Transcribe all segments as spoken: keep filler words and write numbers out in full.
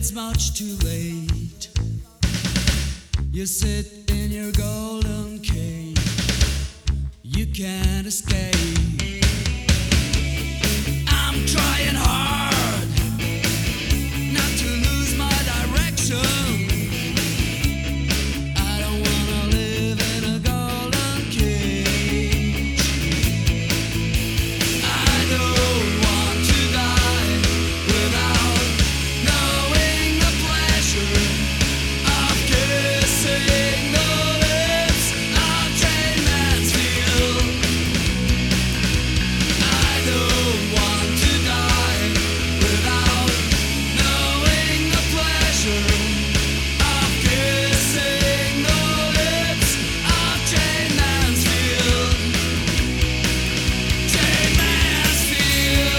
it's much too late. You sit in your golden cage, you can't escape. I'm trying hard not to lose my direction. I don't wanna live in a golden cage. I don't want to die without knowing the pleasure of kissing the lips of Jane Mansfield. I don't want to die without knowing the pleasure of kissing the lips of Jane Mansfield. Jane Mansfield.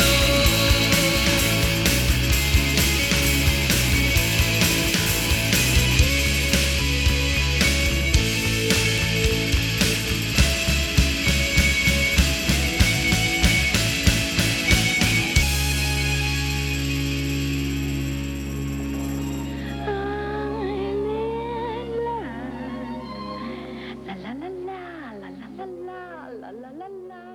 La la la la la la la la la la la la.